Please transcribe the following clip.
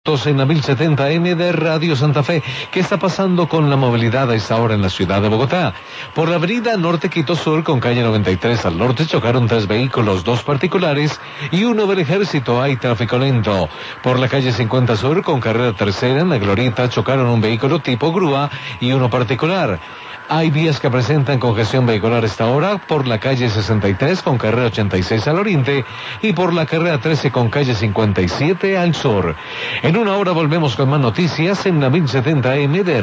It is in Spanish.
En la 1070M de Radio Santa Fe. ¿Qué está pasando con la movilidad a esta hora en la ciudad de Bogotá? Por la avenida Norte Quito Sur con calle 93 al norte chocaron 3 vehículos, 2 particulares y uno del ejército. Hay tráfico lento. Por la calle 50 Sur con carrera tercera en la Glorieta chocaron un vehículo tipo grúa y uno particular. Hay vías que presentan congestión vehicular a esta hora por la calle 63 con carrera 86 al oriente y por la carrera 13 con calle 57 al sur. En una hora volvemos con más noticias en la 1070M de